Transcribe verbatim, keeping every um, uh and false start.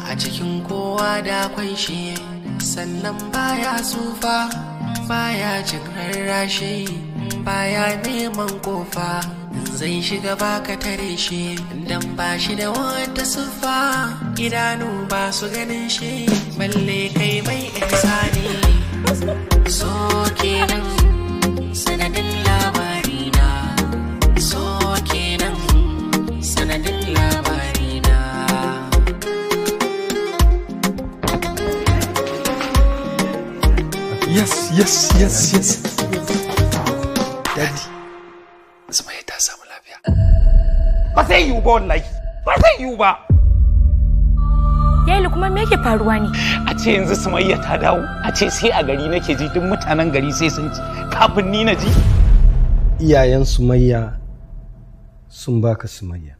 a cikin kowa da akwai shi, sannan baya tsufa baya jin rarrashi baya neman kofa, zai shiga baka tare shi dan ba shi da wata sufa, idanu ba su ganin shi balle kai mai ihsani. So kenan sanadin labarina, so kenan sanadin labarina. Yes, yes, yes, yes. Daddy, Sumayya ta samu lafiya. ba zai yiwu ba wallahi, ba zai yiwu ba. Yayi kuma me yake faruwa ne? A ce yanzu Sumayya ta dawo, a ce sai a gari nake ji, duk mutanen gari sai sun ji, kafin ni na ji. Iyayen Sumayya sun baka Sumayya.